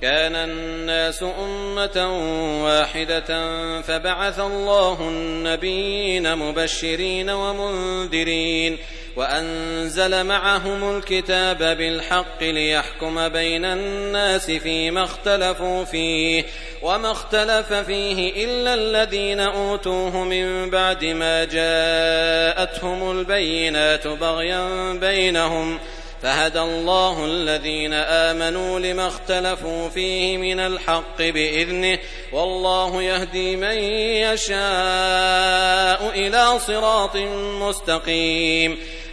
كان الناس أمة واحدة فبعث الله النبيين مبشرين ومنذرين وأنزل معهم الكتاب بالحق ليحكم بين الناس فيما اختلفوا فيه وما اختلف فيه إلا الذين أوتوه من بعد ما جاءتهم البينات بغيا بينهم فهدى الله الذين آمنوا لما اختلفوا فيه من الحق بإذنه والله يهدي من يشاء إلى صراط مستقيم